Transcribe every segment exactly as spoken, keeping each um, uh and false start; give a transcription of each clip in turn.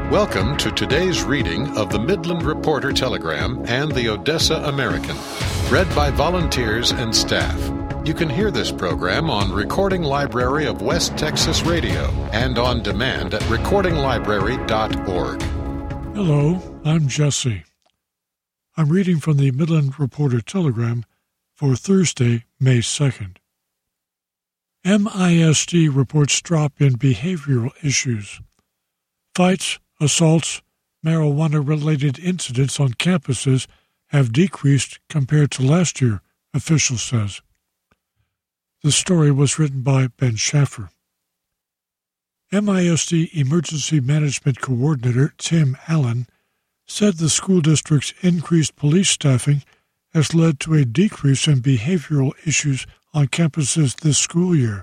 Welcome to today's reading of the Midland Reporter Telegram and the Odessa American, read by volunteers and staff. You can hear this program on Recording Library of West Texas Radio and on demand at recording library dot org. Hello, I'm Jesse. I'm reading from the Midland Reporter Telegram for Thursday, May second. M I S D reports drop in behavioral issues. Fights, assaults, marijuana-related incidents on campuses have decreased compared to last year, official says. The story was written by Ben Schaffer. M I S D Emergency Management Coordinator Tim Allen said the school district's increased police staffing has led to a decrease in behavioral issues on campuses this school year.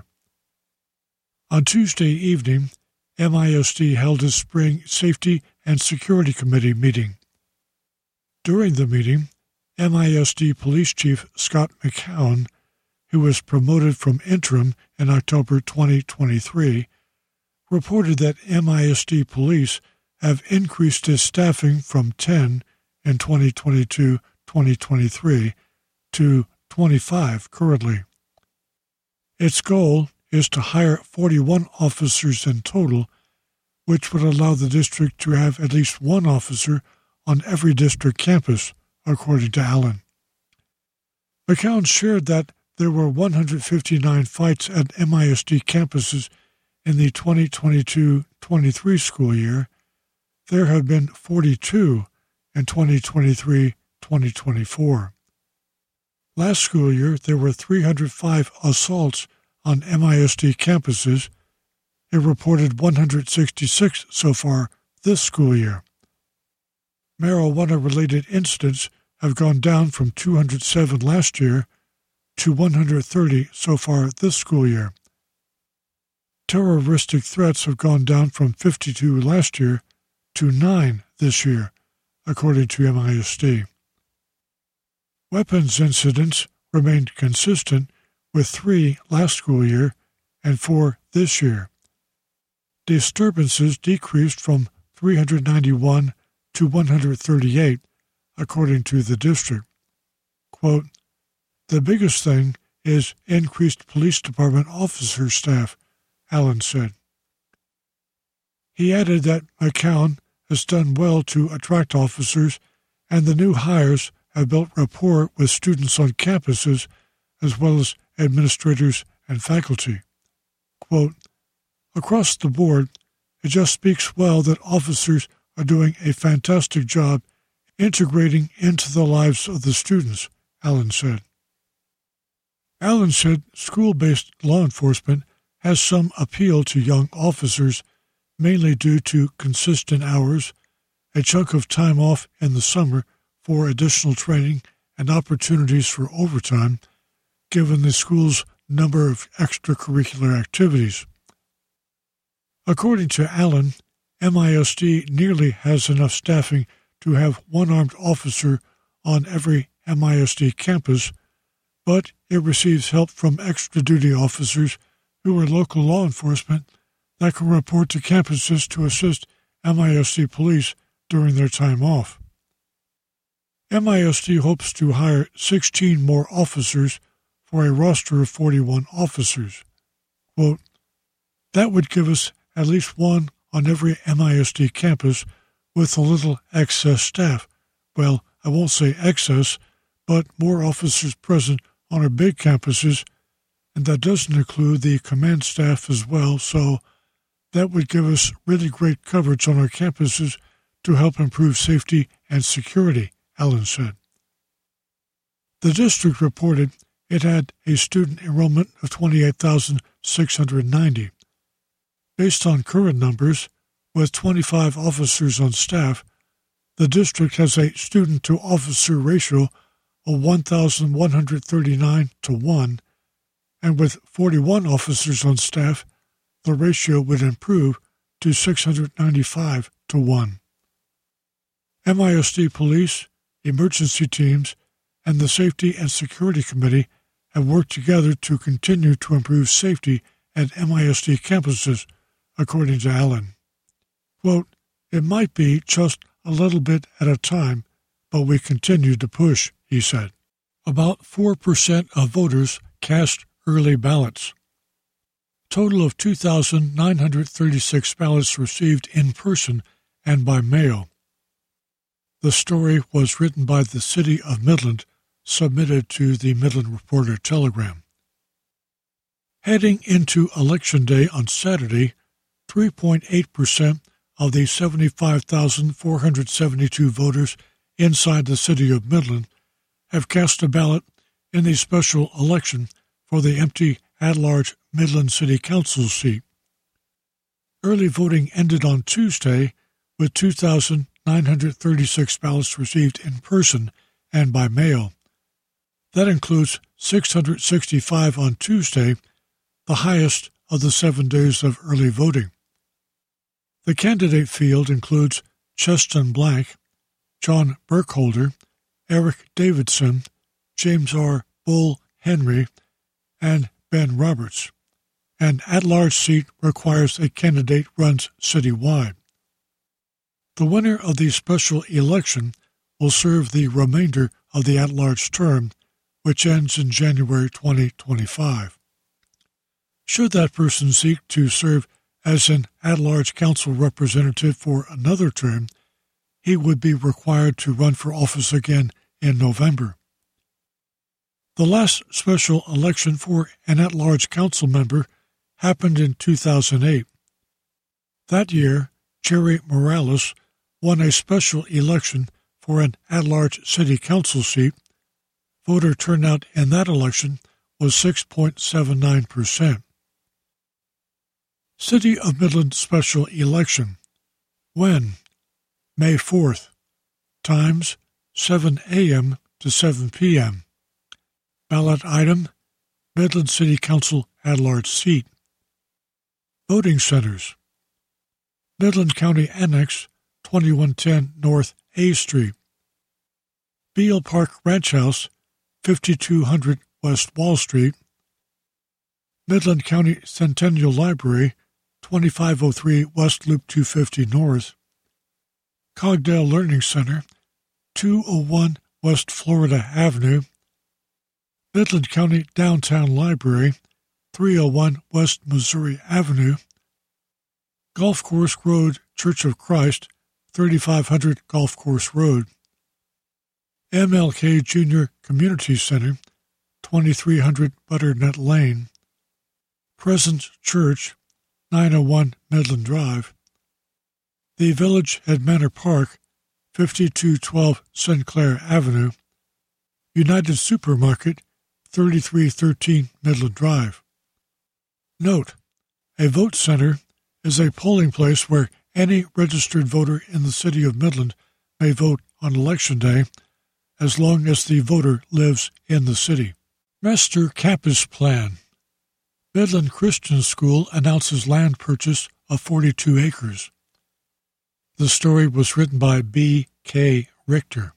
On Tuesday evening, M I S D held its spring Safety and Security Committee meeting. During the meeting, M I S D Police Chief Scott McCown, who was promoted from interim in October twenty twenty-three, reported that M I S D Police have increased its staffing from ten in twenty twenty-two twenty twenty-three to twenty-five currently. Its goal is to hire forty-one officers in total, which would allow the district to have at least one officer on every district campus, according to Allen. McCown shared that there were one hundred fifty-nine fights at M I S D campuses in the twenty twenty-two twenty-three school year. There have been forty-two in twenty twenty-three twenty twenty-four. Last school year, there were three hundred five assaults on M I S D campuses. It reported one hundred sixty-six so far this school year. Marijuana-related incidents have gone down from two hundred seven last year to one hundred thirty so far this school year. Terroristic threats have gone down from fifty-two last year to nine this year, according to M I S D. Weapons incidents remained consistent with three last school year and four this year. Disturbances decreased from three hundred ninety-one to one hundred thirty-eight, according to the district. Quote, "The biggest thing is increased police department officer staff," Allen said. He added that McCown has done well to attract officers, and the new hires have built rapport with students on campuses as well as administrators and faculty. Quote, "Across the board, it just speaks well that officers are doing a fantastic job integrating into the lives of the students," Allen said. Allen said school-based law enforcement has some appeal to young officers, mainly due to consistent hours, a chunk of time off in the summer for additional training and opportunities for overtime, given the school's number of extracurricular activities. According to Allen, M I S D nearly has enough staffing to have one armed officer on every M I S D campus, but it receives help from extra duty officers who are local law enforcement that can report to campuses to assist M I S D police during their time off. M I S D hopes to hire sixteen more officers for a roster of forty-one officers. Quote, "That would give us at least one on every M I S D campus with a little excess staff. Well, I won't say excess, but more officers present on our big campuses, and that doesn't include the command staff as well, so that would give us really great coverage on our campuses to help improve safety and security," Allen said. The district reported it had a student enrollment of twenty-eight thousand six hundred ninety. Based on current numbers, with twenty-five officers on staff, the district has a student-to-officer ratio of one thousand one hundred thirty-nine to one, and with forty-one officers on staff, the ratio would improve to six hundred ninety-five to one. M I S D police, emergency teams, and the Safety and Security Committee have worked together to continue to improve safety at M I S D campuses, according to Allen. Quote, It might be just a little bit at a time, but we continue to push, he said. About four percent of voters cast early ballots. Total of two thousand nine hundred thirty-six ballots received in person and by mail. The story was written by the City of Midland, submitted to the Midland Reporter Telegram. Heading into Election Day on Saturday, three point eight percent of the seventy-five thousand four hundred seventy-two voters inside the City of Midland have cast a ballot in the special election for the empty at-large Midland City Council seat. Early voting ended on Tuesday with two thousand nine hundred thirty-six ballots received in person and by mail. That includes six hundred sixty-five on Tuesday, the highest of the seven days of early voting. The candidate field includes Cheston Blank, John Burkholder, Eric Davidson, James R. Bull Henry, and Ben Roberts. An at-large seat requires a candidate runs citywide. The winner of the special election will serve the remainder of the at-large term, which ends in January twenty twenty-five. Should that person seek to serve as an at-large council representative for another term, he would be required to run for office again in November. The last special election for an at-large council member happened in two thousand eight. That year, Jerry Morales won a special election for an at-large city council seat. Voter turnout in that election was six point seven nine percent. City of Midland Special Election. When? May fourth. Times, seven a.m. to seven p.m. Ballot item, Midland City Council at-large seat. Voting centers. Midland County Annex, twenty-one ten North A Street. Beale Park Ranch House, fifty-two hundred West Wall Street. Midland County Centennial Library, twenty-five oh three West Loop two fifty North. Cogdell Learning Center, two oh one West Florida Avenue. Midland County Downtown Library, three oh one West Missouri Avenue. Golf Course Road Church of Christ, thirty-five hundred Golf Course Road. M L K Junior Community Center, twenty-three hundred Butternut Lane. Presence Church, nine oh one Midland Drive. The Village at Manor Park, fifty-two twelve Sinclair Avenue. United Supermarket, thirty-three thirteen Midland Drive. Note: a vote center is a polling place where any registered voter in the City of Midland may vote on Election Day, as long as the voter lives in the city. Master Campus Plan. Midland Christian School announces land purchase of forty-two acres. The story was written by B K Richter.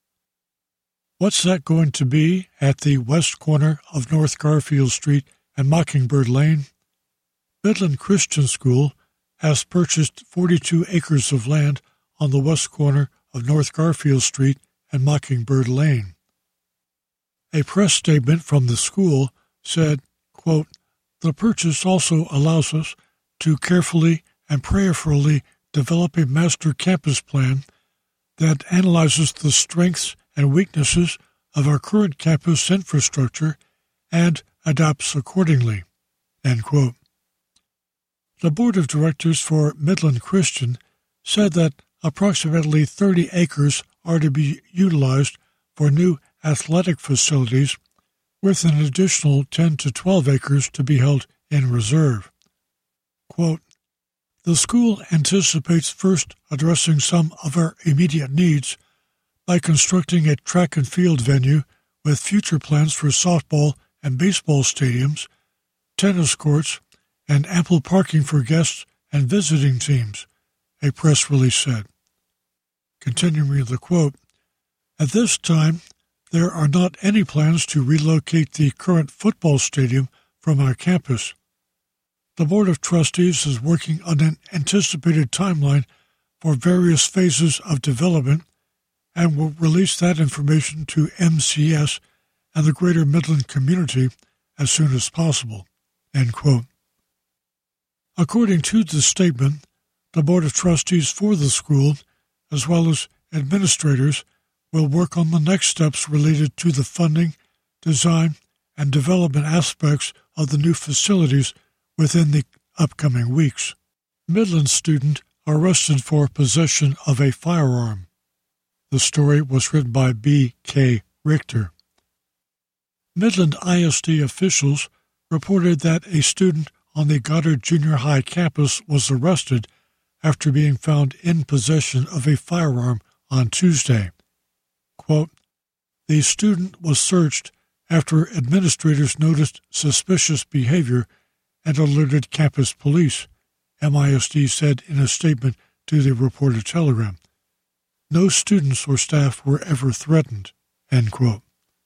What's that going to be at the west corner of North Garfield Street and Mockingbird Lane? Midland Christian School has purchased forty-two acres of land on the west corner of North Garfield Street and Mockingbird Lane. A press statement from the school said, quote, "The purchase also allows us to carefully and prayerfully develop a master campus plan that analyzes the strengths and weaknesses of our current campus infrastructure and adapts accordingly." End quote. The Board of Directors for Midland Christian said that approximately thirty acres are to be utilized for new athletic facilities, with an additional ten to twelve acres to be held in reserve. Quote, "The school anticipates first addressing some of our immediate needs by constructing a track and field venue with future plans for softball and baseball stadiums, tennis courts, and ample parking for guests and visiting teams," a press release said. Continuing the quote, "At this time, there are not any plans to relocate the current football stadium from our campus. The Board of Trustees is working on an anticipated timeline for various phases of development and will release that information to M C S and the greater Midland community as soon as possible." End quote. According to the statement, the Board of Trustees for the school, as well as administrators, will work on the next steps related to the funding, design, and development aspects of the new facilities within the upcoming weeks. Midland student arrested for possession of a firearm. The story was written by B K Richter. Midland I S D officials reported that a student on the Goddard Junior High campus was arrested after being found in possession of a firearm on Tuesday. Quote, "The student was searched after administrators noticed suspicious behavior and alerted campus police," M I S D said in a statement to the Reporter-Telegram. "No students or staff were ever threatened." End quote.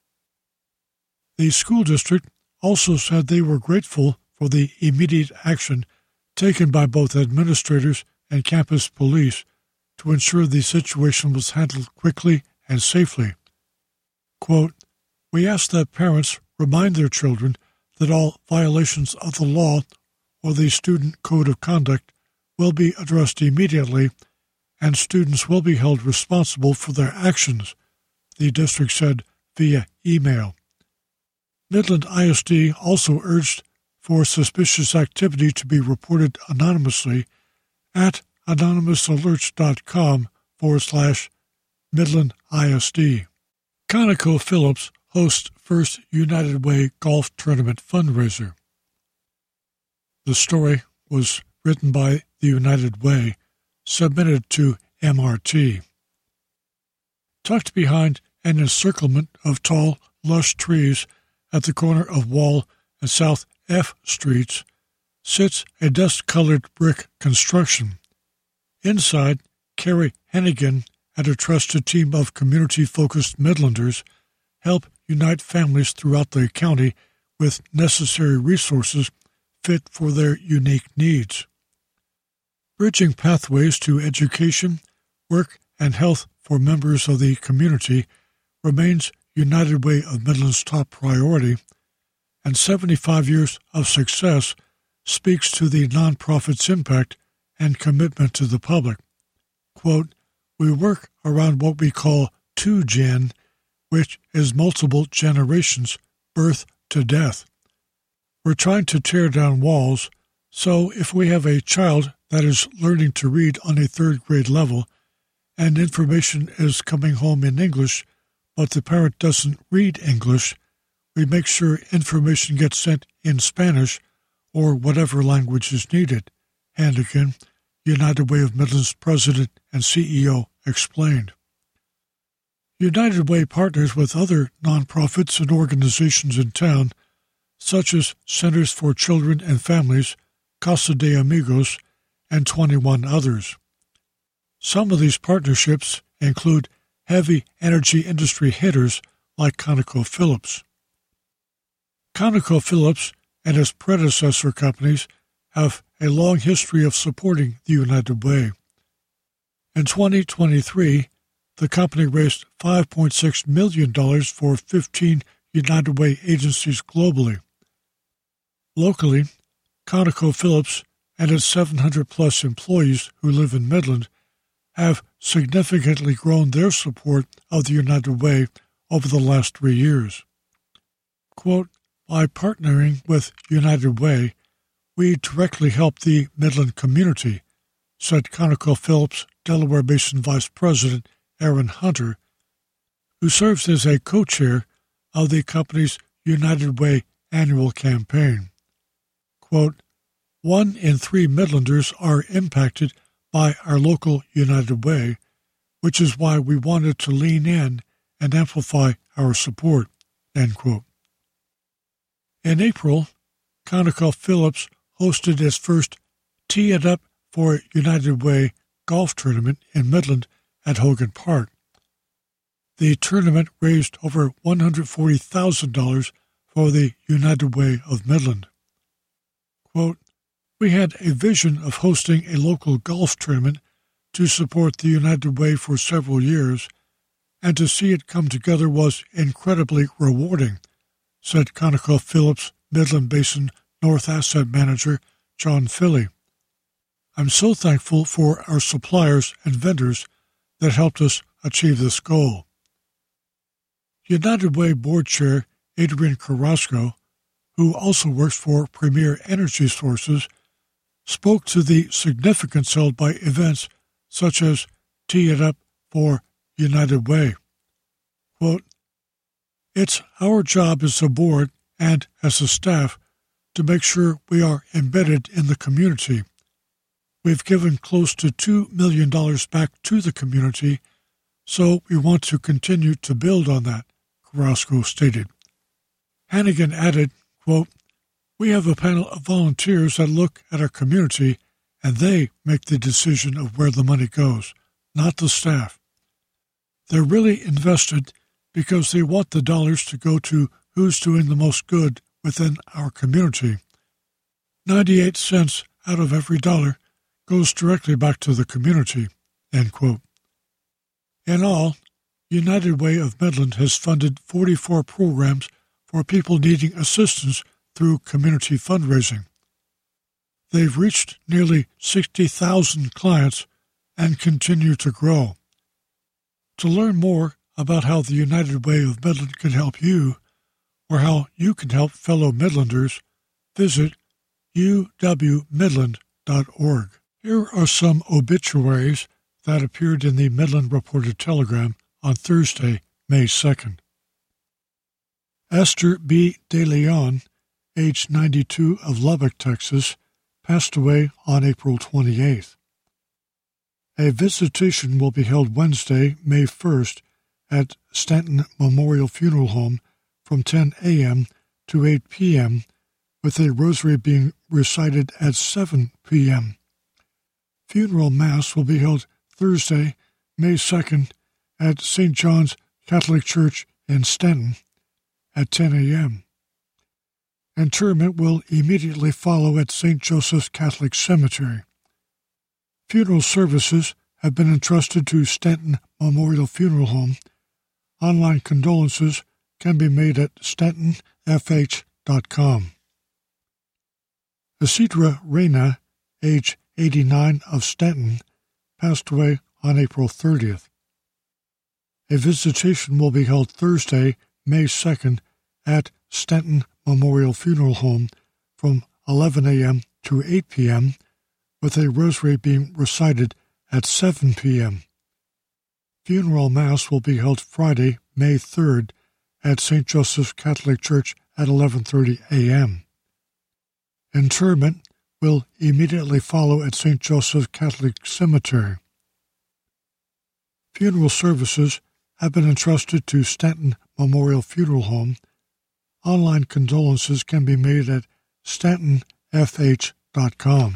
The school district also said they were grateful for the immediate action taken by both administrators and campus police to ensure the situation was handled quickly and safely. Quote, "We ask that parents remind their children that all violations of the law or the student code of conduct will be addressed immediately, and students will be held responsible for their actions," the district said via email. Midland I S D also urged for suspicious activity to be reported anonymously at anonymousalerts.com forward slash Midland ISD. ConocoPhillips hosts first United Way golf tournament fundraiser. The story was written by the United Way, submitted to M R T. Tucked behind an encirclement of tall, lush trees at the corner of Wall and South F Streets sits a dust-colored brick construction. Inside, Carrie Hennigan and a trusted team of community-focused Midlanders help unite families throughout the county with necessary resources fit for their unique needs. Bridging pathways to education, work, and health for members of the community remains United Way of Midland's top priority, and seventy-five years of success speaks to the nonprofit's impact and commitment to the public. Quote, "We work around what we call two-gen, which is multiple generations, birth to death. We're trying to tear down walls, so if we have a child that is learning to read on a third grade level and information is coming home in English, but the parent doesn't read English, we make sure information gets sent in Spanish or whatever language is needed," Hannigan, United Way of Midland's president and C E O, explained. United Way partners with other nonprofits and organizations in town, such as Centers for Children and Families, Casa de Amigos, and twenty-one others. Some of these partnerships include heavy energy industry hitters like ConocoPhillips. ConocoPhillips and its predecessor companies have a long history of supporting the United Way. In twenty twenty-three, the company raised five point six million dollars for fifteen United Way agencies globally. Locally, ConocoPhillips and its seven hundred plus employees who live in Midland have significantly grown their support of the United Way over the last three years. Quote, "By partnering with United Way, we directly help the Midland community," said ConocoPhillips Delaware Basin Vice President Aaron Hunter, who serves as a co-chair of the company's United Way annual campaign. Quote, "One in three Midlanders are impacted by our local United Way, which is why we wanted to lean in and amplify our support." End quote. In April, ConocoPhillips hosted its first Tee It Up for United Way golf tournament in Midland at Hogan Park. The tournament raised over one hundred forty thousand dollars for the United Way of Midland. Quote, "We had a vision of hosting a local golf tournament to support the United Way for several years, and to see it come together was incredibly rewarding, said ConocoPhillips Midland Basin North Asset Manager John Philly. I'm so thankful for our suppliers and vendors that helped us achieve this goal. United Way Board Chair Adrian Carrasco, who also works for Premier Energy Sources, spoke to the significance held by events such as Tee It Up for United Way. Quote, "It's our job as a board and as a staff to make sure we are embedded in the community. We've given close to two million dollars back to the community, so we want to continue to build on that," Carrasco stated. Hannigan added, quote, "We have a panel of volunteers that look at our community, and they make the decision of where the money goes, not the staff. They're really invested because they want the dollars to go to who's doing the most good within our community. ninety-eight cents out of every dollar goes directly back to the community," end quote. In all, United Way of Midland has funded forty-four programs for people needing assistance through community fundraising. They've reached nearly sixty thousand clients and continue to grow. To learn more about how the United Way of Midland can help you, or how you can help fellow Midlanders, visit u w midland dot org. Here are some obituaries that appeared in the Midland Reporter-Telegram on Thursday, May second. Esther B. De Leon, age ninety-two, of Lubbock, Texas, passed away on April twenty-eighth. A visitation will be held Wednesday, May first, at Stanton Memorial Funeral Home from ten a.m. to eight p.m., with a rosary being recited at seven p.m. Funeral Mass will be held Thursday, May second, at Saint John's Catholic Church in Stanton at ten a.m. Interment will immediately follow at Saint Joseph's Catholic Cemetery. Funeral services have been entrusted to Stanton Memorial Funeral Home. Online condolences can be made at stanton f h dot com. Isidra Reyna, age eighty-nine, of Stanton, passed away on April thirtieth. A visitation will be held Thursday, May second, at Stanton Memorial Funeral Home from eleven a.m. to eight p.m., with a rosary being recited at seven p.m. Funeral Mass will be held Friday, May third, at Saint Joseph's Catholic Church at eleven thirty a.m. Interment will immediately follow at Saint Joseph's Catholic Cemetery. Funeral services have been entrusted to Stanton Memorial Funeral Home. Online condolences can be made at stanton f h dot com.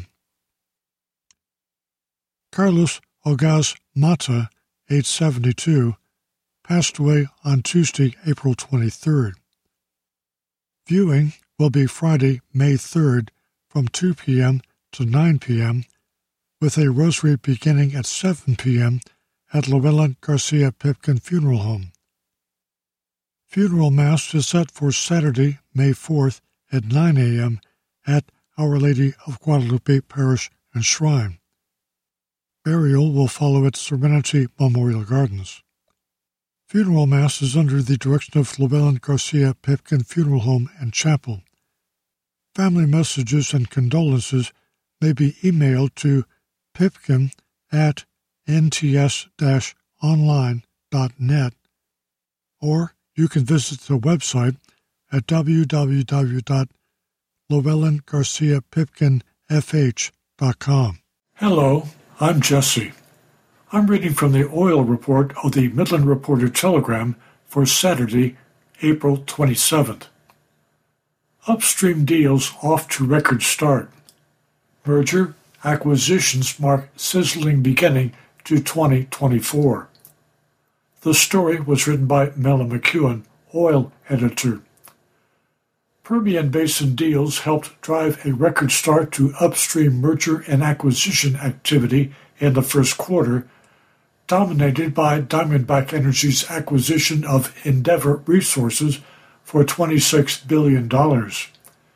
Carlos Ogaz Mata, age seventy-two, passed away on Tuesday, April twenty-third. Viewing will be Friday, May third, from two p.m. to nine p.m., with a rosary beginning at seven p.m. at Llewellyn Garcia Pipkin Funeral Home. Funeral Mass is set for Saturday, May fourth, at nine a.m. at Our Lady of Guadalupe Parish and Shrine. Burial will follow at Serenity Memorial Gardens. Funeral Mass is under the direction of Llewellyn Garcia Pipkin Funeral Home and Chapel. Family messages and condolences may be emailed to pipkin at n t s dash online dot net, or you can visit the website at w w w dot llewellyn garcia pipkin f h dot com. Hello, I'm Jesse. I'm reading from the oil report of the Midland Reporter-Telegram for Saturday, April twenty-seventh. Upstream deals off to record start. Merger acquisitions mark sizzling beginning to twenty twenty-four. The story was written by Mela McEwen, oil editor. Permian Basin deals helped drive a record start to upstream merger and acquisition activity in the first quarter, dominated by Diamondback Energy's acquisition of Endeavor Resources for twenty-six billion dollars.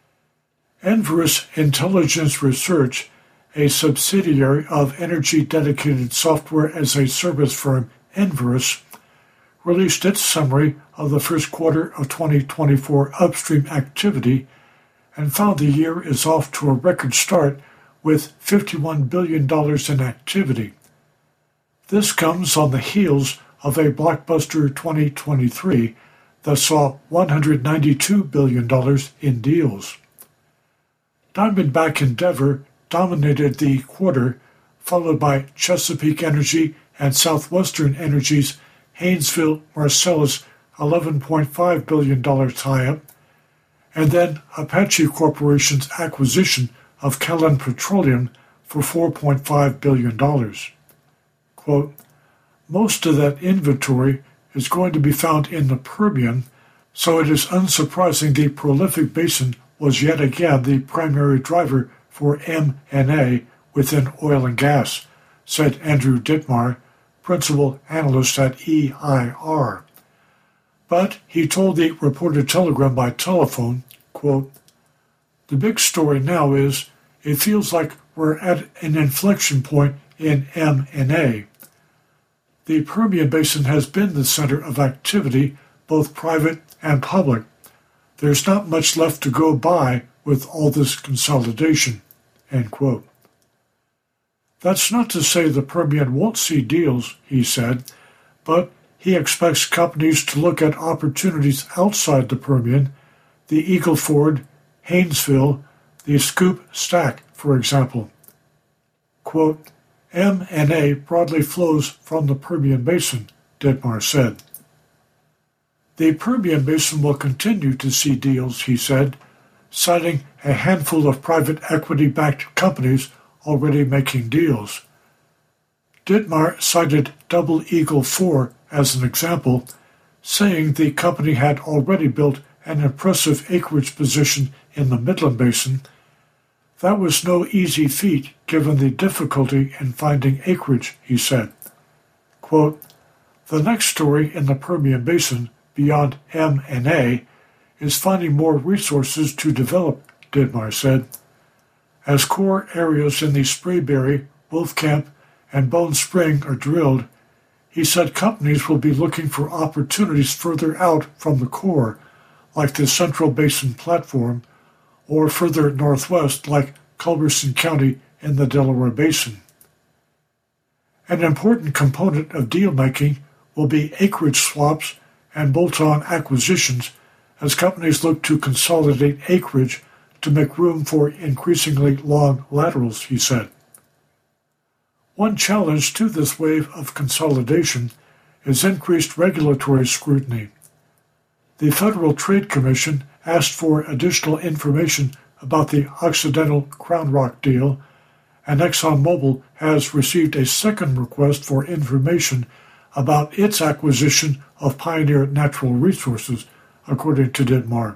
Enverus Intelligence Research, a subsidiary of energy-dedicated software-as-a-service firm Enverus, released its summary of the first quarter of twenty twenty-four upstream activity and found the year is off to a record start with fifty-one billion dollars in activity. This comes on the heels of a blockbuster twenty twenty-three that saw one hundred ninety-two billion dollars in deals. Diamondback Endeavor dominated the quarter, followed by Chesapeake Energy and Southwestern Energy's Haynesville Marcellus eleven point five billion dollars tie-up, and then Apache Corporation's acquisition of Callon Petroleum for four point five billion dollars. Quote, most of that inventory is going to be found in the Permian, so it is unsurprising the prolific basin was yet again the primary driver for M and A within oil and gas, said Andrew Dittmar, principal analyst at E I R. But he told the Reporter Telegram by telephone, quote, the big story now is it feels like we're at an inflection point in M and A. The Permian Basin has been the center of activity, both private and public. There's not much left to go by with all this consolidation, end quote. That's not to say the Permian won't see deals, he said, but he expects companies to look at opportunities outside the Permian, the Eagle Ford, Haynesville, the Scoop Stack, for example. Quote, M and A broadly flows from the Permian Basin, Dittmar said. The Permian Basin will continue to see deals, he said, citing a handful of private equity-backed companies already making deals. Dittmar cited Double Eagle four as an example, saying the company had already built an impressive acreage position in the Midland Basin. That was no easy feat given the difficulty in finding acreage, he said. Quote, the next story in the Permian Basin, beyond M and A, is finding more resources to develop, Dittmar said. As core areas in the Sprayberry, Wolfcamp, and Bone Spring are drilled, he said companies will be looking for opportunities further out from the core, like the Central Basin Platform, or further northwest like Culberson County in the Delaware Basin. An important component of deal-making will be acreage swaps and bolt-on acquisitions as companies look to consolidate acreage to make room for increasingly long laterals, he said. One challenge to this wave of consolidation is increased regulatory scrutiny. The Federal Trade Commission asked for additional information about the Occidental Crown Rock deal, and ExxonMobil has received a second request for information about its acquisition of Pioneer Natural Resources, according to Dittmar.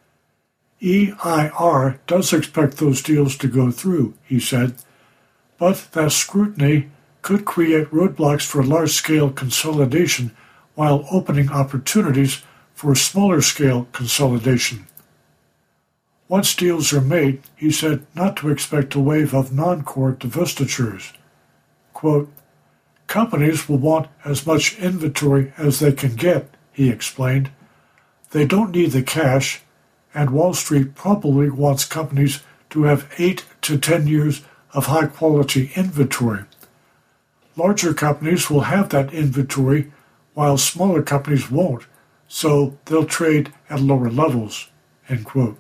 E I R does expect those deals to go through, he said, but that scrutiny could create roadblocks for large-scale consolidation while opening opportunities for smaller-scale consolidation. Once deals are made, he said not to expect a wave of non-core divestitures. Quote, companies will want as much inventory as they can get, he explained. They don't need the cash, and Wall Street probably wants companies to have eight to ten years of high-quality inventory. Larger companies will have that inventory, while smaller companies won't, so they'll trade at lower levels, end quote.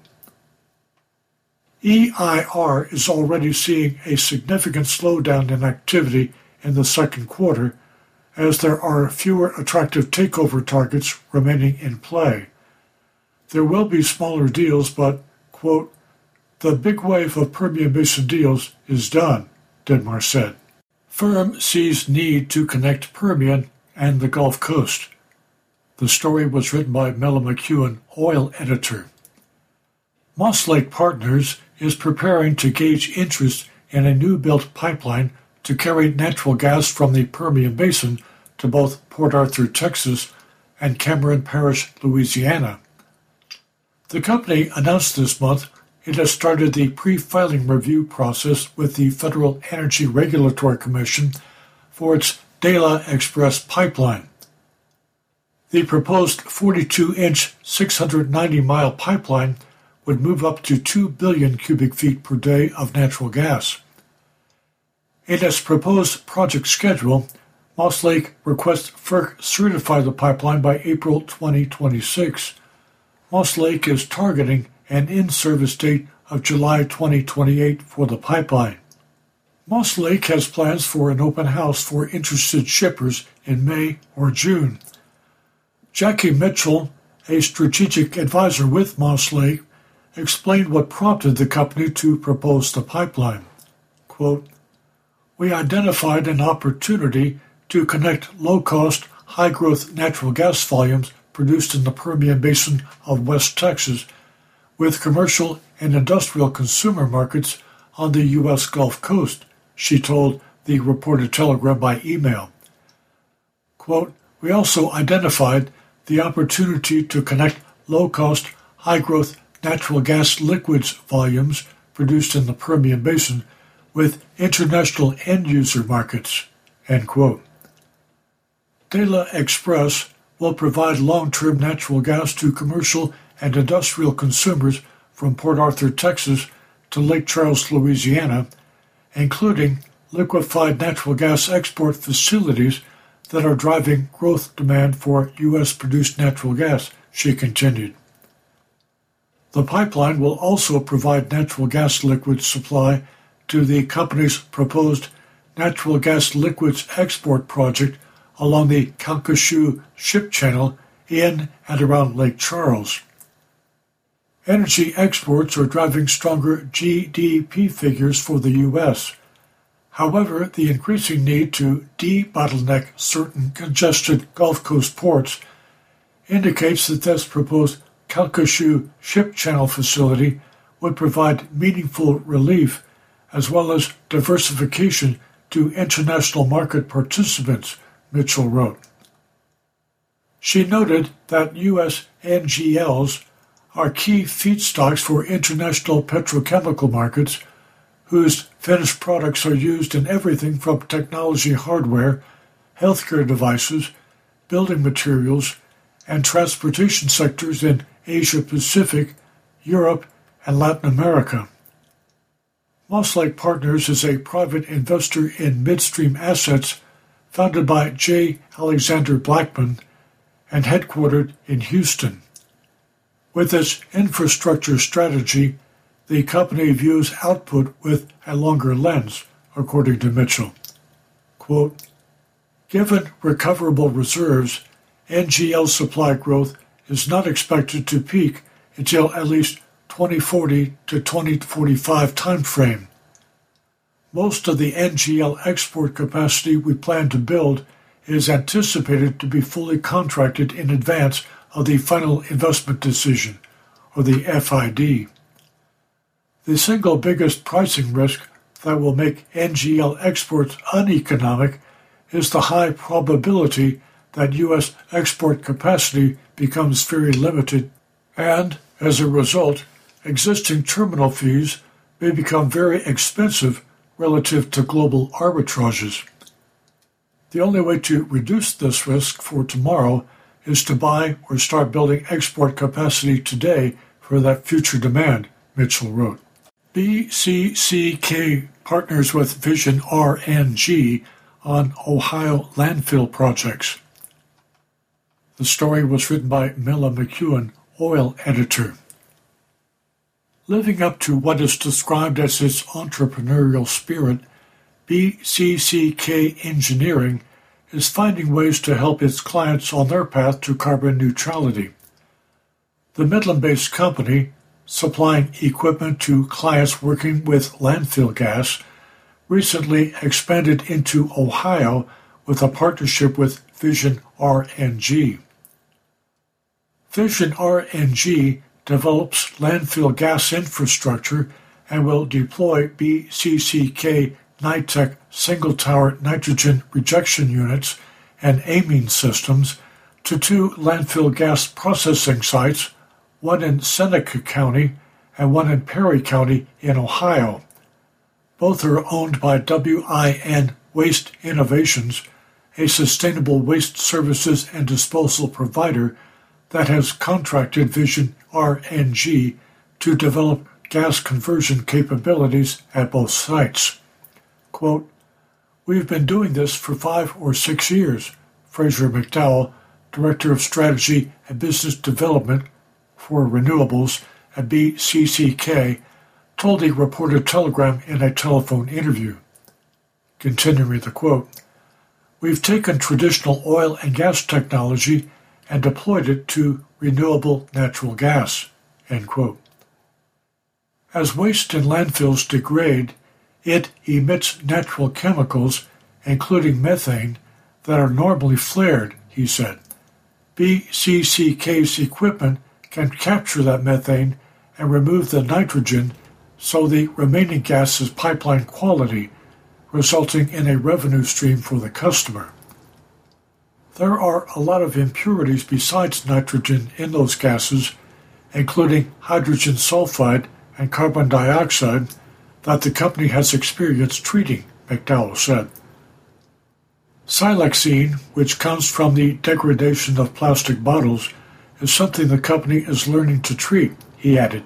E I R is already seeing a significant slowdown in activity in the second quarter, as there are fewer attractive takeover targets remaining in play. There will be smaller deals, but, quote, the big wave of Permian Basin deals is done, Dittmar said. Firm sees need to connect Permian and the Gulf Coast. The story was written by Mella McEwen, oil editor. Moss Lake Partners is preparing to gauge interest in a new-built pipeline to carry natural gas from the Permian Basin to both Port Arthur, Texas, and Cameron Parish, Louisiana. The company announced this month it has started the pre-filing review process with the Federal Energy Regulatory Commission for its Dela Express pipeline. The proposed forty-two inch, six hundred ninety mile pipeline would move up to two billion cubic feet per day of natural gas. In its proposed project schedule, Moss Lake requests FERC certify the pipeline by April twenty twenty-six. Moss Lake is targeting an in-service date of July twenty twenty-eight for the pipeline. Moss Lake has plans for an open house for interested shippers in May or June. Jackie Mitchell, a strategic advisor with Moss Lake, explained what prompted the company to propose the pipeline. Quote, "We identified an opportunity to connect low-cost, high-growth natural gas volumes produced in the Permian Basin of West Texas with commercial and industrial consumer markets on the U S Gulf Coast," she told the Reporter Telegram by email. Quote, "We also identified the opportunity to connect low-cost, high-growth natural gas liquids volumes produced in the Permian Basin with international end-user markets." End quote. Dela Express will provide long-term natural gas to commercial and industrial consumers from Port Arthur, Texas, to Lake Charles, Louisiana, including liquefied natural gas export facilities that are driving growth demand for U S-produced natural gas, she continued. The pipeline will also provide natural gas liquids supply to the company's proposed natural gas liquids export project along the Calcasieu Ship Channel in and around Lake Charles. Energy exports are driving stronger G D P figures for the U S. However, the increasing need to de-bottleneck certain congested Gulf Coast ports indicates that this proposed Calcasieu Ship Channel facility would provide meaningful relief as well as diversification to international market participants, Mitchell wrote. She noted that U S N G Ls are key feedstocks for international petrochemical markets, whose finished products are used in everything from technology hardware, healthcare devices, building materials, and transportation sectors in Asia-Pacific, Europe, and Latin America. Moss Lake Partners is a private investor in midstream assets founded by J. Alexander Blackman and headquartered in Houston. With its infrastructure strategy, the company views output with a longer lens, according to Mitchell. Quote, "Given recoverable reserves, N G L supply growth is not expected to peak until at least twenty forty to twenty forty-five timeframe. Most of the N G L export capacity we plan to build is anticipated to be fully contracted in advance of the Final Investment Decision, or the F I D. The single biggest pricing risk that will make N G L exports uneconomic is the high probability that U S export capacity becomes very limited, and, as a result, existing terminal fees may become very expensive relative to global arbitrages. The only way to reduce this risk for tomorrow is to buy or start building export capacity today for that future demand," Mitchell wrote. B C C K partners with Vision R N G on Ohio landfill projects. The story was written by Milla McEwen, oil editor. Living up to what is described as its entrepreneurial spirit, B C C K Engineering is finding ways to help its clients on their path to carbon neutrality. The Midland-based company, supplying equipment to clients working with landfill gas, recently expanded into Ohio with a partnership with Vision R N G. Vision R N G develops landfill gas infrastructure and will deploy B C C K NITEC single-tower nitrogen rejection units and amine systems to two landfill gas processing sites, one in Seneca County and one in Perry County in Ohio. Both are owned by W I N Waste Innovations, a sustainable waste services and disposal provider that has contracted Vision R N G to develop gas conversion capabilities at both sites. Quote, "We've been doing this for five or six years," Fraser McDowell, Director of Strategy and Business Development for Renewables at B C C K, told the Reporter Telegram in a telephone interview. Continuing the quote, "We've taken traditional oil and gas technology and deployed it to renewable natural gas," end quote. As waste in landfills degrade, it emits natural chemicals, including methane, that are normally flared, he said. B C C K's equipment can capture that methane and remove the nitrogen so the remaining gas is pipeline quality, resulting in a revenue stream for the customer. There are a lot of impurities besides nitrogen in those gases, including hydrogen sulfide and carbon dioxide, that the company has experience treating, McDowell said. Siloxane, which comes from the degradation of plastic bottles, is something the company is learning to treat, he added.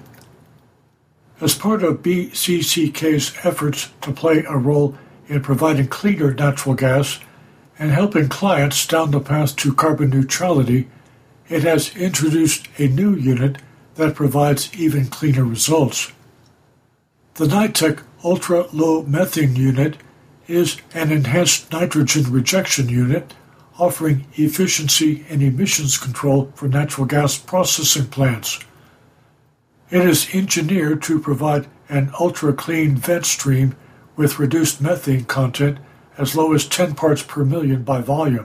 As part of B C C K's efforts to play a role in providing cleaner natural gas and helping clients down the path to carbon neutrality, it has introduced a new unit that provides even cleaner results. The NITEC Ultra-Low Methane Unit is an enhanced nitrogen rejection unit offering efficiency and emissions control for natural gas processing plants. It is engineered to provide an ultra-clean vent stream with reduced methane content as low as ten parts per million by volume.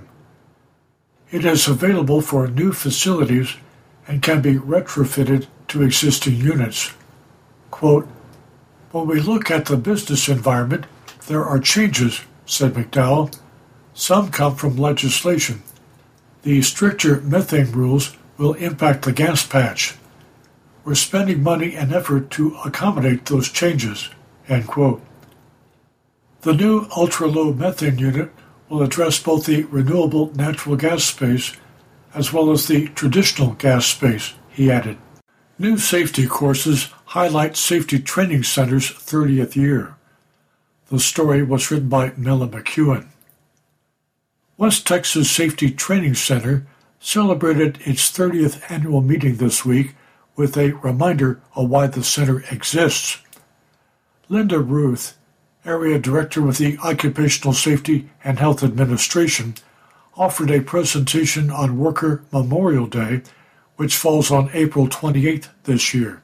It is available for new facilities and can be retrofitted to existing units. Quote, "When we look at the business environment, there are changes," said McDowell. "Some come from legislation. The stricter methane rules will impact the gas patch. We're spending money and effort to accommodate those changes," end quote. The new ultra-low methane unit will address both the renewable natural gas space as well as the traditional gas space, he added. New safety courses highlight Safety Training Center's thirtieth year. The story was written by Mela McEwen. West Texas Safety Training Center celebrated its thirtieth annual meeting this week with a reminder of why the center exists. Linda Ruth, Area Director with the Occupational Safety and Health Administration, offered a presentation on Worker Memorial Day, which falls on April twenty-eighth this year.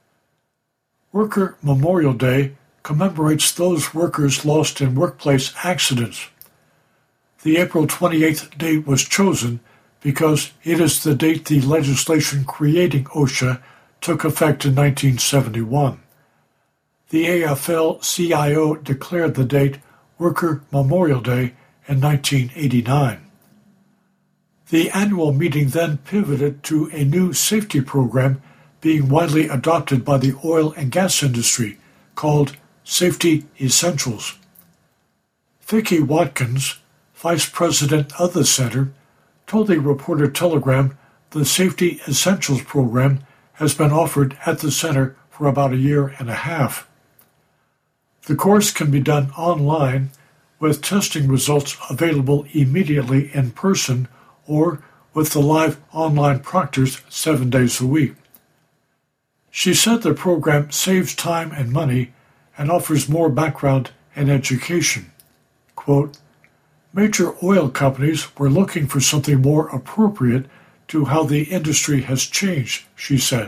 Worker Memorial Day commemorates those workers lost in workplace accidents. The April twenty-eighth date was chosen because it is the date the legislation creating OSHA took effect in nineteen seventy-one. The A F L C I O declared the date Worker Memorial Day in nineteen eighty-nine. The annual meeting then pivoted to a new safety program being widely adopted by the oil and gas industry called Safety Essentials. Vicki Watkins, Vice President of the Center, told the Reporter Telegram the Safety Essentials program has been offered at the center for about a year and a half. The course can be done online, with testing results available immediately in person or with the live online proctors seven days a week. She said the program saves time and money and offers more background and education. Quote, "Major oil companies were looking for something more appropriate to how the industry has changed," she said.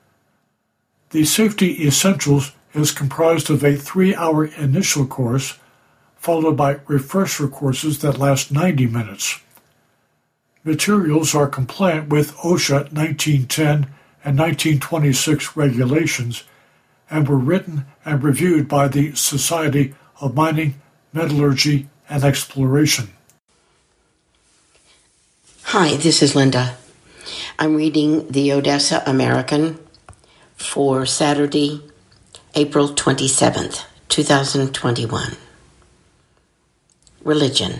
The Safety Essentials is comprised of a three-hour initial course, followed by refresher courses that last ninety minutes. Materials are compliant with OSHA nineteen ten and nineteen twenty-six regulations and were written and reviewed by the Society of Mining, metallurgy, and exploration. Hi, this is Linda. I'm reading the Odessa American for Saturday, April twenty-seventh, twenty twenty-one. Religion.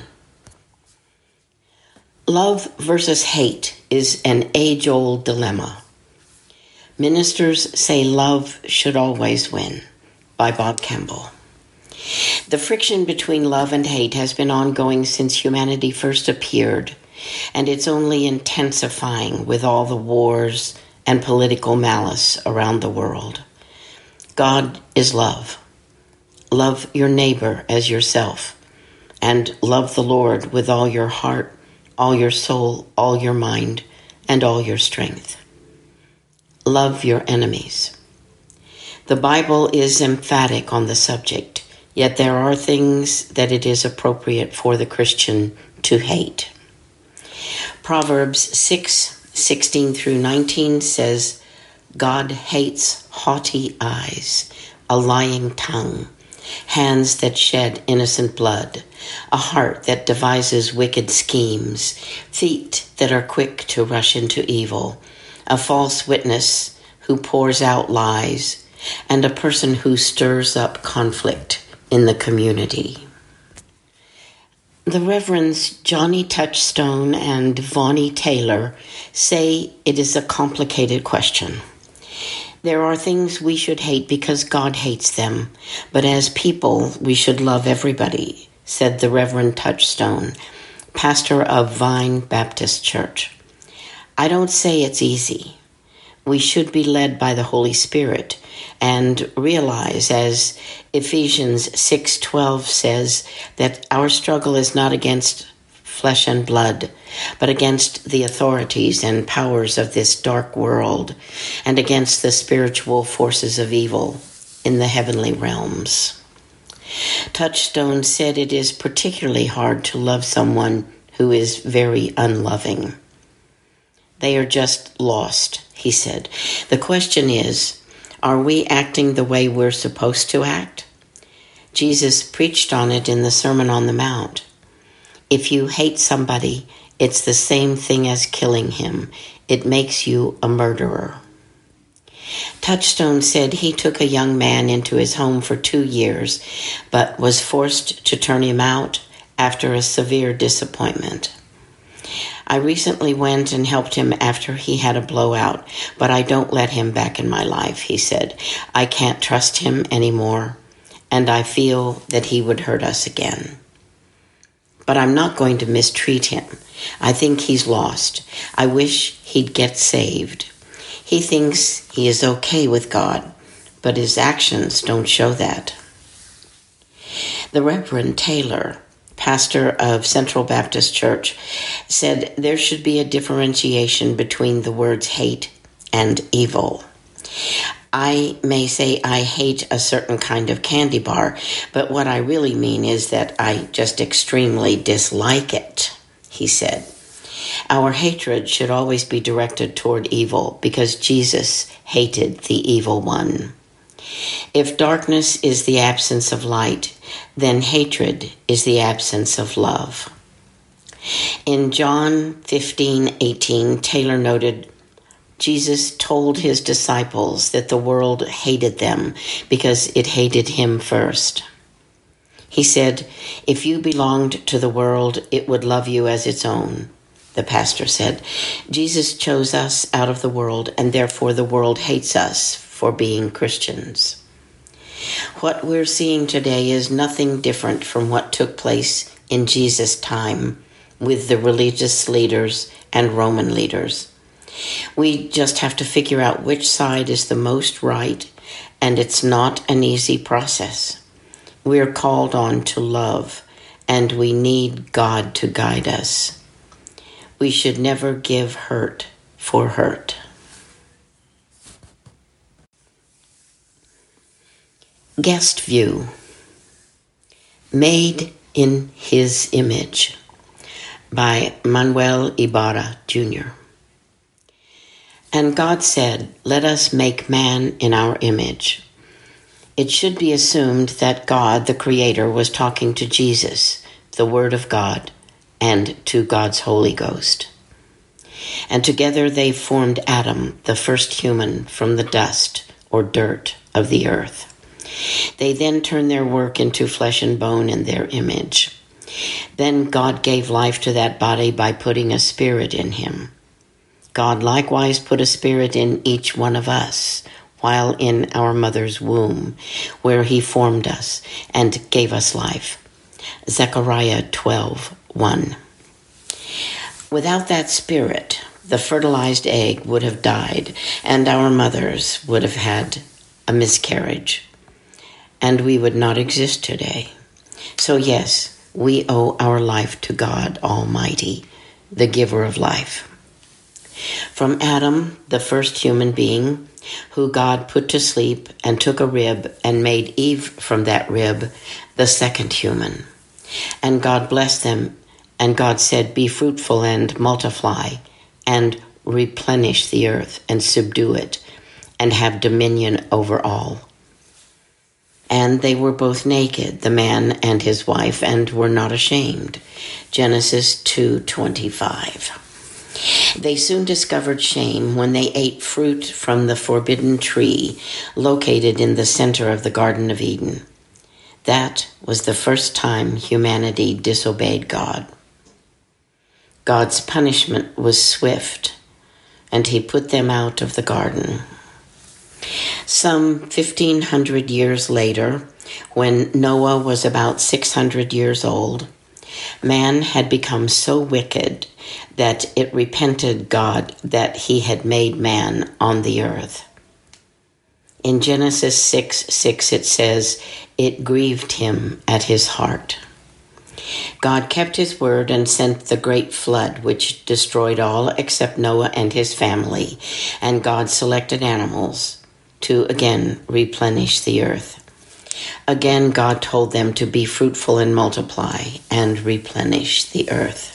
Love versus hate is an age-old dilemma. Ministers say love should always win, by Bob Campbell. The friction between love and hate has been ongoing since humanity first appeared, and it's only intensifying with all the wars and political malice around the world. God is love. Love your neighbor as yourself, and love the Lord with all your heart, all your soul, all your mind, and all your strength. Love your enemies. The Bible is emphatic on the subject, yet there are things that it is appropriate for the Christian to hate. Proverbs six sixteen through nineteen says, God hates haughty eyes, a lying tongue, hands that shed innocent blood, a heart that devises wicked schemes, feet that are quick to rush into evil, a false witness who pours out lies, and a person who stirs up conflict in the community. The Reverends Johnny Touchstone and Vonnie Taylor say it is a complicated question. There are things we should hate because God hates them, but as people, we should love everybody, said the Reverend Touchstone, pastor of Vine Baptist Church. I don't say it's easy. We should be led by the Holy Spirit and realize, as Ephesians six twelve says, that our struggle is not against flesh and blood, but against the authorities and powers of this dark world, and against the spiritual forces of evil in the heavenly realms. Touchstone said it is particularly hard to love someone who is very unloving. They are just lost, he said. The question is, are we acting the way we're supposed to act? Jesus preached on it in the Sermon on the Mount. If you hate somebody, it's the same thing as killing him. It makes you a murderer. Touchstone said he took a young man into his home for two years, but was forced to turn him out after a severe disappointment. I recently went and helped him after he had a blowout, but I don't let him back in my life, he said. I can't trust him anymore, and I feel that he would hurt us again. But I'm not going to mistreat him. I think he's lost. I wish he'd get saved. He thinks he is okay with God, but his actions don't show that. The Reverend Taylor, pastor of Central Baptist Church, said there should be a differentiation between the words hate and evil. I may say I hate a certain kind of candy bar, but what I really mean is that I just extremely dislike it, he said. Our hatred should always be directed toward evil because Jesus hated the evil one. If darkness is the absence of light, then hatred is the absence of love. In John fifteen eighteen, Taylor noted, Jesus told his disciples that the world hated them because it hated him first. He said, if you belonged to the world, it would love you as its own. The pastor said, Jesus chose us out of the world, and therefore the world hates us for being Christians. What we're seeing today is nothing different from what took place in Jesus' time with the religious leaders and Roman leaders. We just have to figure out which side is the most right, and it's not an easy process. We're called on to love, and we need God to guide us. We should never give hurt for hurt. Guest View. Made in His Image by Manuel Ibarra, Junior And God said, let us make man in our image. It should be assumed that God, the Creator, was talking to Jesus, the Word of God, and to God's Holy Ghost. And together they formed Adam, the first human, from the dust or dirt of the earth. They then turned their work into flesh and bone in their image. Then God gave life to that body by putting a spirit in him. God likewise put a spirit in each one of us while in our mother's womb, where he formed us and gave us life. Zechariah twelve one. Without that spirit, the fertilized egg would have died, and our mothers would have had a miscarriage, and we would not exist today. So yes, we owe our life to God Almighty, the giver of life. From Adam, the first human being, who God put to sleep and took a rib and made Eve from that rib, the second human. And God blessed them, and God said, "Be fruitful and multiply, and replenish the earth and subdue it, and have dominion over all." And they were both naked, the man and his wife, and were not ashamed. Genesis two twenty-five. They soon discovered shame when they ate fruit from the forbidden tree located in the center of the Garden of Eden. That was the first time humanity disobeyed God. God's punishment was swift, and he put them out of the garden. Some fifteen hundred years later, when Noah was about six hundred years old, man had become so wicked that it repented God that he had made man on the earth. In Genesis six six it says, "It grieved him at his heart." God kept his word and sent the great flood, which destroyed all except Noah and his family, and God selected animals to again replenish the earth. Again, God told them to be fruitful and multiply and replenish the earth.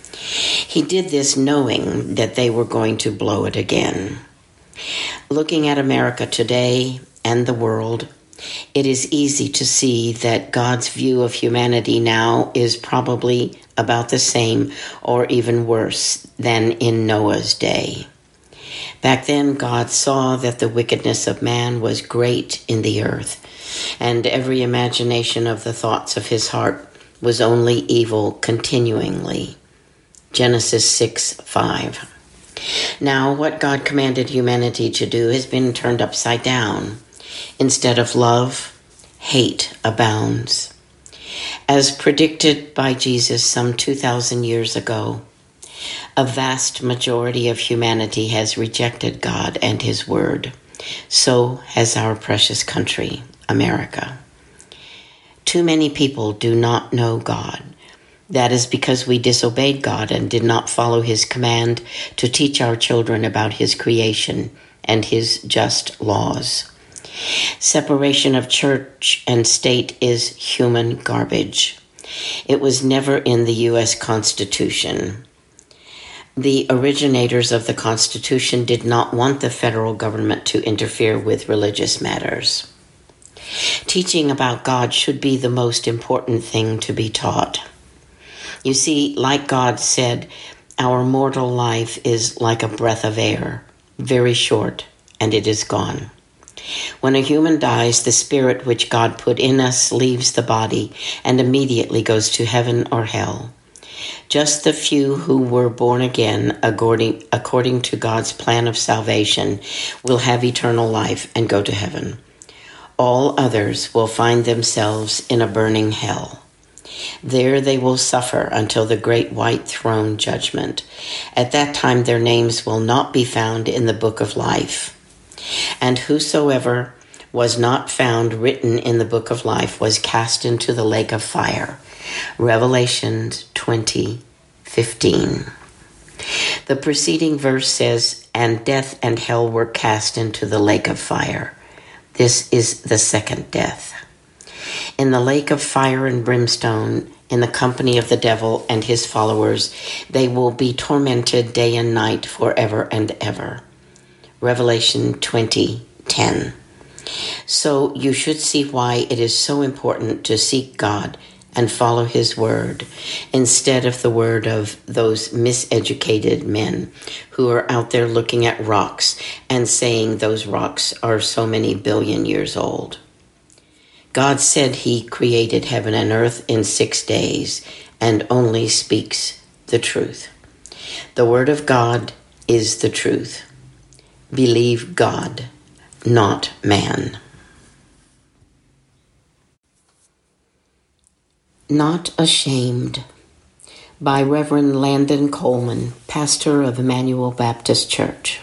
He did this knowing that they were going to blow it again. Looking at America today and the world, it is easy to see that God's view of humanity now is probably about the same or even worse than in Noah's day. Back then, God saw that the wickedness of man was great in the earth, and every imagination of the thoughts of his heart was only evil continually. Genesis six five. Now, what God commanded humanity to do has been turned upside down. Instead of love, hate abounds. As predicted by Jesus some two thousand years ago, a vast majority of humanity has rejected God and his word. So has our precious country, America. Too many people do not know God. That is because we disobeyed God and did not follow his command to teach our children about his creation and his just laws. Separation of church and state is human garbage. It was never in the U S Constitution. The originators of the Constitution did not want the federal government to interfere with religious matters. Teaching about God should be the most important thing to be taught. You see, like God said, our mortal life is like a breath of air, very short, and it is gone. When a human dies, the spirit which God put in us leaves the body and immediately goes to heaven or hell. Just the few who were born again according, according to God's plan of salvation will have eternal life and go to heaven. All others will find themselves in a burning hell. There they will suffer until the great white throne judgment. At that time their names will not be found in the book of life. And whosoever was not found written in the book of life was cast into the lake of fire. Revelation twenty fifteen. The preceding verse says, "And death and hell were cast into the lake of fire." This is the second death. In the lake of fire and brimstone, in the company of the devil and his followers, they will be tormented day and night forever and ever. Revelation twenty ten. So you should see why it is so important to seek God and follow his word instead of the word of those miseducated men who are out there looking at rocks and saying those rocks are so many billion years old. God said he created heaven and earth in six days and only speaks the truth. The word of God is the truth. Believe God, not man. Not Ashamed by Reverend Landon Coleman, pastor of Emmanuel Baptist Church.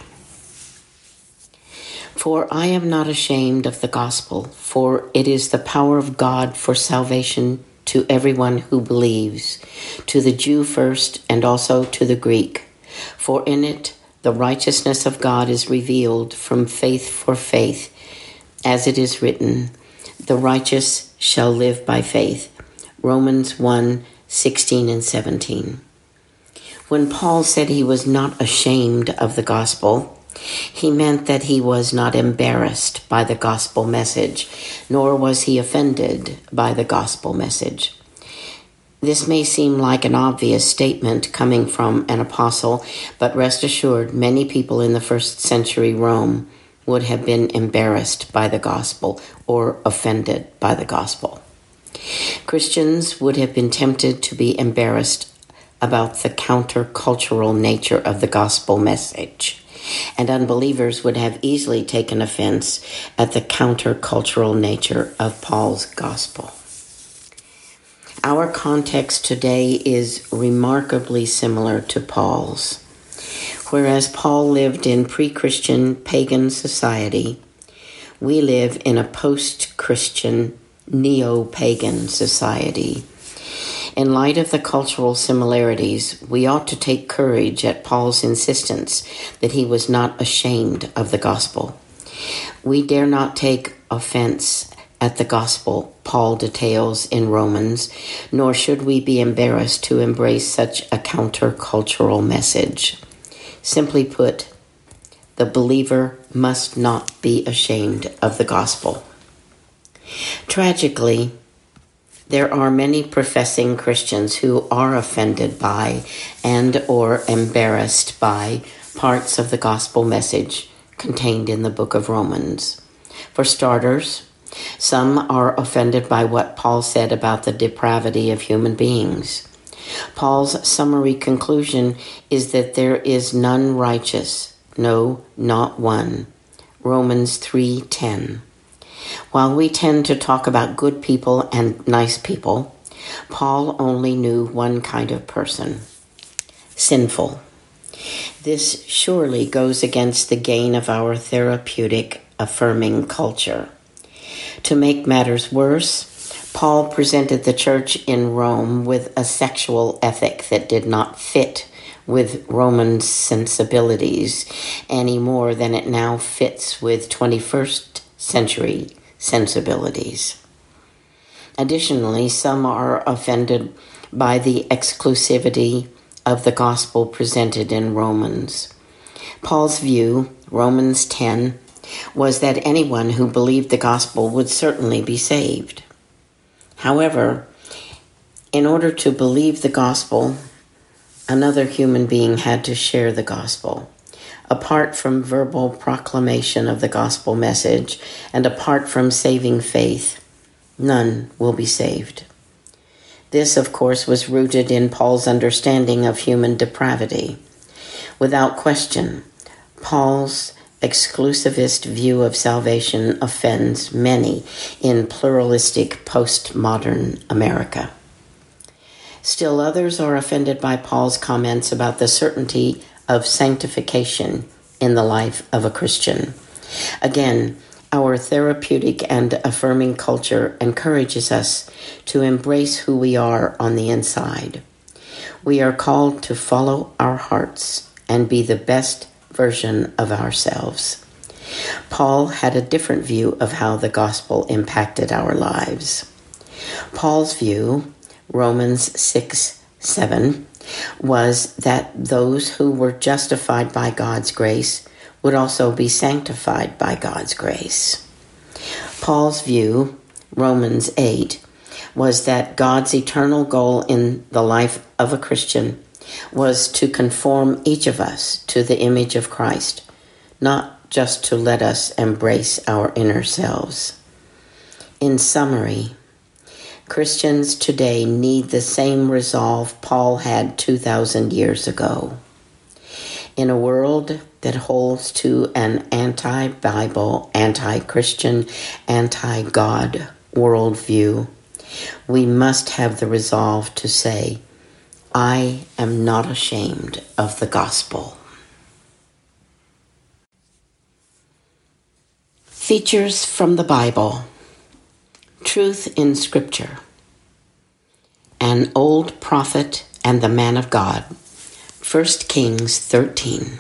For I am not ashamed of the gospel, for it is the power of God for salvation to everyone who believes, to the Jew first and also to the Greek. For in it the righteousness of God is revealed from faith for faith, as it is written, the righteous shall live by faith. Romans one, sixteen and seventeen. When Paul said he was not ashamed of the gospel, he meant that he was not embarrassed by the gospel message, nor was he offended by the gospel message. This may seem like an obvious statement coming from an apostle, but rest assured, many people in the first century Rome would have been embarrassed by the gospel or offended by the gospel. Christians would have been tempted to be embarrassed about the countercultural nature of the gospel message, and unbelievers would have easily taken offense at the countercultural nature of Paul's gospel. Our context today is remarkably similar to Paul's. Whereas Paul lived in pre-Christian pagan society, we live in a post-Christian neo-pagan society. In light of the cultural similarities, we ought to take courage at Paul's insistence that he was not ashamed of the gospel. We dare not take offense at the gospel Paul details in Romans, nor should we be embarrassed to embrace such a countercultural message. Simply put, the believer must not be ashamed of the gospel. Tragically, there are many professing Christians who are offended by and or embarrassed by parts of the gospel message contained in the book of Romans. For starters, some are offended by what Paul said about the depravity of human beings. Paul's summary conclusion is that there is none righteous, no, not one. Romans three ten. While we tend to talk about good people and nice people, Paul only knew one kind of person: sinful. This surely goes against the gain of our therapeutic, affirming culture. To make matters worse, Paul presented the church in Rome with a sexual ethic that did not fit with Roman sensibilities any more than it now fits with twenty-first century sensibilities. Additionally, some are offended by the exclusivity of the gospel presented in Romans. Paul's view, Romans ten, was that anyone who believed the gospel would certainly be saved. However, in order to believe the gospel, another human being had to share the gospel. Apart from verbal proclamation of the gospel message and apart from saving faith, none will be saved. This, of course, was rooted in Paul's understanding of human depravity. Without question, Paul's exclusivist view of salvation offends many in pluralistic postmodern America. Still others are offended by Paul's comments about the certainty of sanctification in the life of a Christian. Again, our therapeutic and affirming culture encourages us to embrace who we are on the inside. We are called to follow our hearts and be the best version of ourselves. Paul had a different view of how the gospel impacted our lives. Paul's view, Romans six seven, was that those who were justified by God's grace would also be sanctified by God's grace. Paul's view, Romans eight, was that God's eternal goal in the life of a Christian was to conform each of us to the image of Christ, not just to let us embrace our inner selves. In summary, Christians today need the same resolve Paul had two thousand years ago. In a world that holds to an anti-Bible, anti-Christian, anti-God worldview, we must have the resolve to say, I am not ashamed of the gospel. Features from the Bible. Truth in Scripture. An old prophet and the man of God. First Kings thirteen.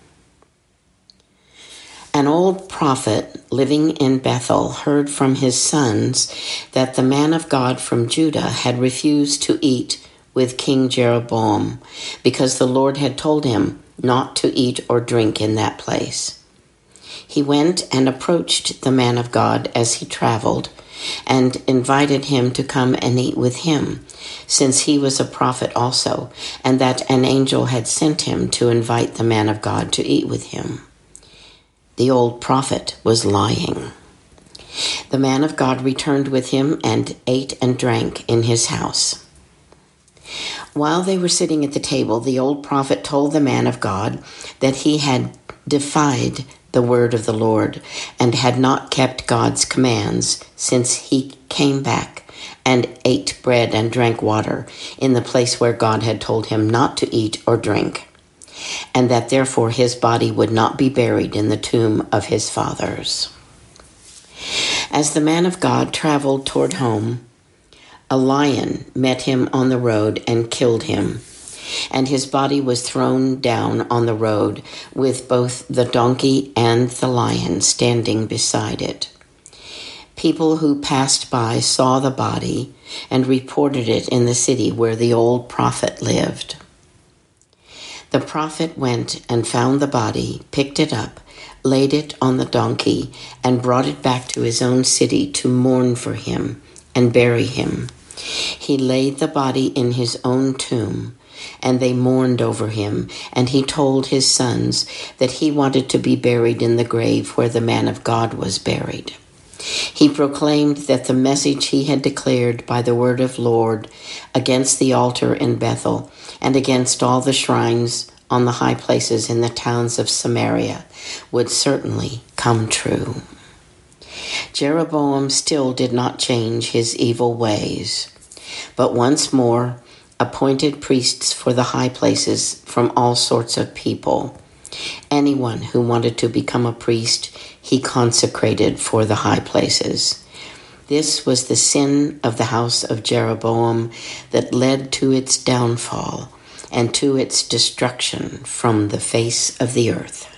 An old prophet living in Bethel heard from his sons that the man of God from Judah had refused to eat with King Jeroboam because the Lord had told him not to eat or drink in that place. He went and approached the man of God as he traveled and invited him to come and eat with him, since he was a prophet also, and that an angel had sent him to invite the man of God to eat with him. The old prophet was lying. The man of God returned with him and ate and drank in his house. While they were sitting at the table, the old prophet told the man of God that he had defied the word of the Lord and had not kept God's commands since he came back and ate bread and drank water in the place where God had told him not to eat or drink, and that therefore his body would not be buried in the tomb of his fathers. As the man of God traveled toward home, a lion met him on the road and killed him, and his body was thrown down on the road with both the donkey and the lion standing beside it. People who passed by saw the body and reported it in the city where the old prophet lived. The prophet went and found the body, picked it up, laid it on the donkey, and brought it back to his own city to mourn for him and bury him. He laid the body in his own tomb, and they mourned over him, and he told his sons that he wanted to be buried in the grave where the man of God was buried. He proclaimed that the message he had declared by the word of Lord against the altar in Bethel and against all the shrines on the high places in the towns of Samaria would certainly come true. Jeroboam still did not change his evil ways, but once more appointed priests for the high places from all sorts of people. Anyone who wanted to become a priest, he consecrated for the high places. This was the sin of the house of Jeroboam that led to its downfall and to its destruction from the face of the earth.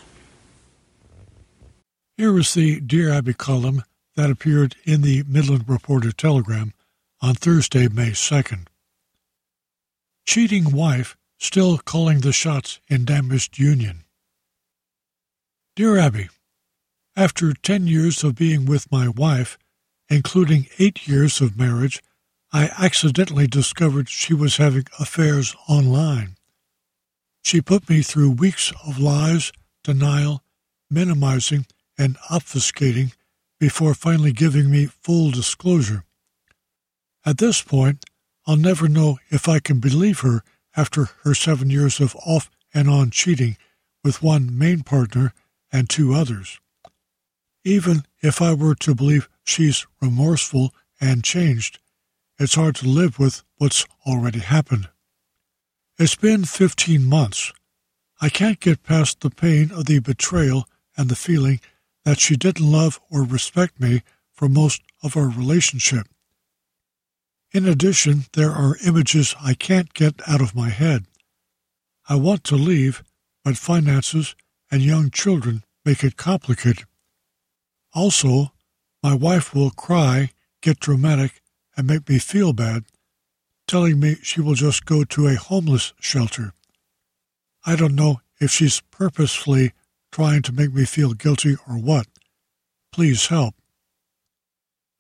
Here is the Dear Abby column that appeared in the Midland Reporter Telegram on Thursday, May second. Cheating wife still calling the shots in damaged union. Dear Abby, after ten years of being with my wife, including eight years of marriage, I accidentally discovered she was having affairs online. She put me through weeks of lies, denial, minimizing, and obfuscating before finally giving me full disclosure. At this point, I'll never know if I can believe her after her seven years of off and on cheating with one main partner and two others. Even if I were to believe she's remorseful and changed, it's hard to live with what's already happened. It's been fifteen months. I can't get past the pain of the betrayal and the feeling that she didn't love or respect me for most of our relationship. In addition, there are images I can't get out of my head. I want to leave, but finances and young children make it complicated. Also, my wife will cry, get dramatic, and make me feel bad, telling me she will just go to a homeless shelter. I don't know if she's purposefully trying to make me feel guilty or what. Please help.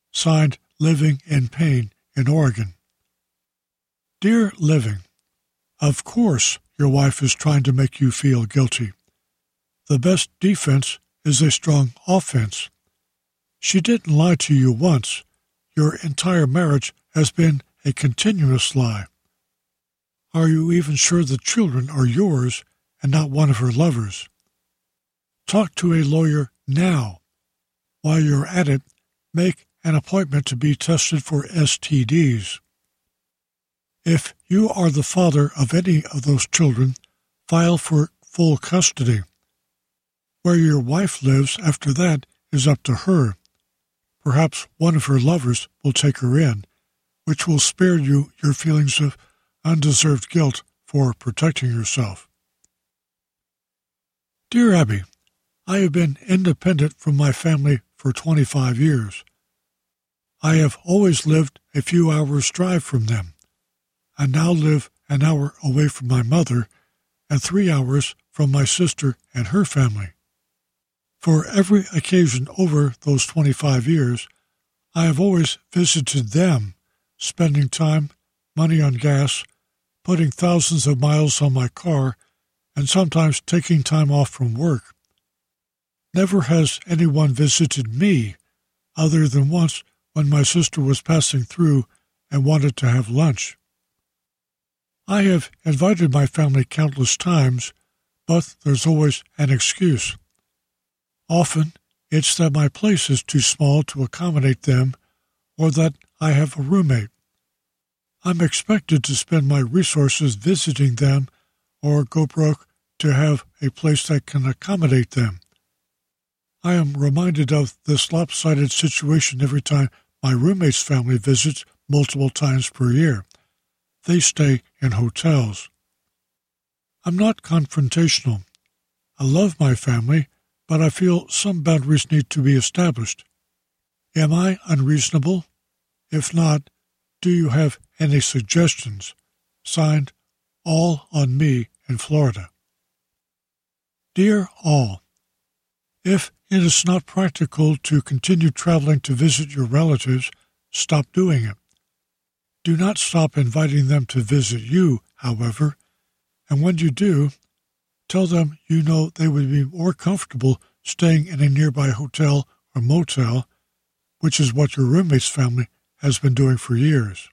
Signed, Living in Pain in Oregon. Dear Living, of course your wife is trying to make you feel guilty. The best defense is a strong offense. She didn't lie to you once. Your entire marriage has been a continuous lie. Are you even sure the children are yours and not one of her lovers? Talk to a lawyer now. While you're at it, make an appointment to be tested for S T Ds. If you are the father of any of those children, file for full custody. Where your wife lives after that is up to her. Perhaps one of her lovers will take her in, which will spare you your feelings of undeserved guilt for protecting yourself. Dear Abby, I have been independent from my family for twenty-five years. I have always lived a few hours' drive from them. I now live an hour away from my mother and three hours from my sister and her family. For every occasion over those twenty-five years, I have always visited them, spending time, money on gas, putting thousands of miles on my car, and sometimes taking time off from work. Never has anyone visited me, other than once when my sister was passing through and wanted to have lunch. I have invited my family countless times, but there's always an excuse. Often, it's that my place is too small to accommodate them, or that I have a roommate. I'm expected to spend my resources visiting them, or go broke to have a place that can accommodate them. I am reminded of this lopsided situation every time my roommate's family visits multiple times per year. They stay in hotels. I'm not confrontational. I love my family, but I feel some boundaries need to be established. Am I unreasonable? If not, do you have any suggestions? Signed, All on Me in Florida. Dear All, if it is not practical to continue traveling to visit your relatives, stop doing it. Do not stop inviting them to visit you, however, and when you do, tell them you know they would be more comfortable staying in a nearby hotel or motel, which is what your roommate's family has been doing for years.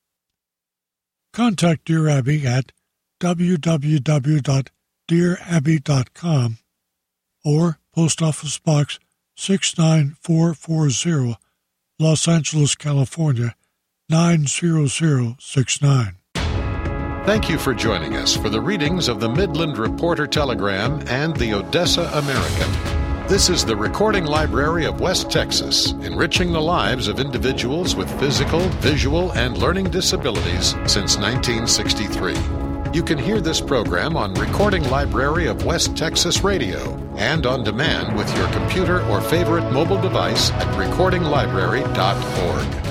Contact Dear Abby at w w w dot dear abby dot com or Post Office Box six nine four four zero, Los Angeles, California, nine zero zero six nine. Thank you for joining us for the readings of the Midland Reporter Telegram and the Odessa American. This is the Recording Library of West Texas, enriching the lives of individuals with physical, visual, and learning disabilities since nineteen sixty-three. You can hear this program on Recording Library of West Texas Radio and on demand with your computer or favorite mobile device at recording library dot org.